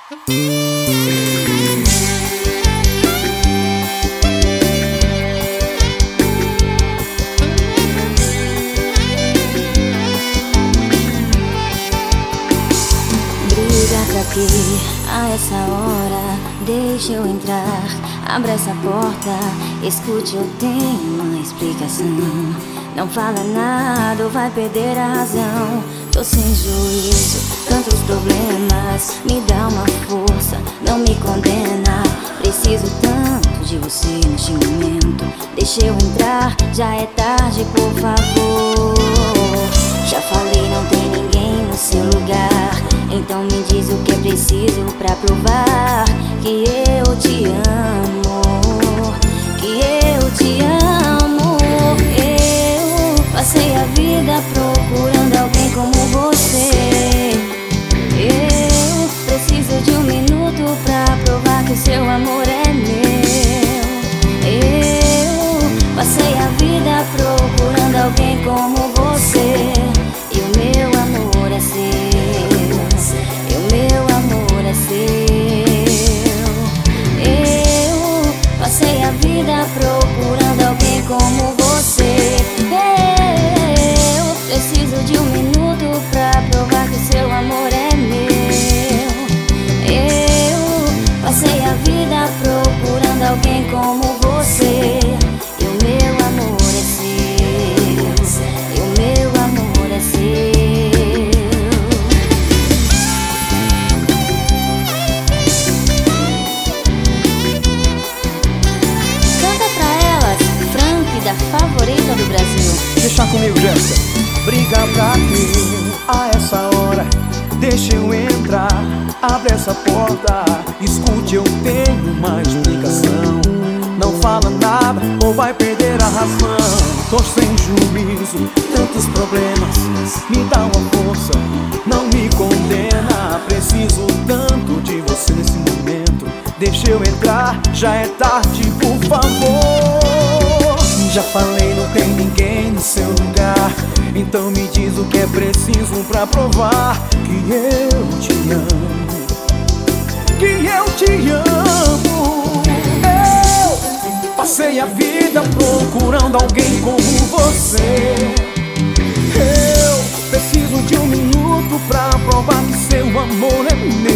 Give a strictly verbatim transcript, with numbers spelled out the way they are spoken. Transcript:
Briga pra quê? A essa hora, deixa eu entrar. Abra essa porta, escute, eu tenho uma explicação. Não fala nada ou vai perder a razão. Tô sem juízo, tantos problemas. Me dá uma força, não me condena. Preciso tanto de você neste momento. Deixa eu entrar, já é tarde, por favor. Já falei, não tem ninguém no seu lugar. Então me diz o que é preciso pra provar que eu te amo, que eu te amo. Eu passei a vida procurando alguém como você. Eu preciso de um minuto pra provar que o seu amor é meu. Eu passei a vida procurando alguém como você. E o meu amor é seu. Passei a vida procurando alguém como você. Eu preciso de um minuto pra provar que o seu amor é meu. Eu passei a vida procurando alguém como você. E o meu amor é seu. E o meu amor é seu. Da favorita do Brasil. Deixa comigo, Jéssica. Briga pra quê? A essa hora, deixa eu entrar. Abre essa porta, escute, eu tenho uma explicação. Não fala nada ou vai perder a razão. Tô sem juízo, tantos problemas. Me dá uma força, não me condena. Preciso tanto de você nesse momento. Deixa eu entrar, já é tarde, por favor. Já falei, não tem ninguém no seu lugar. Então me diz o que é preciso pra provar que eu te amo, que eu te amo. Eu passei a vida procurando alguém como você. Eu preciso de um minuto pra provar que seu amor é meu.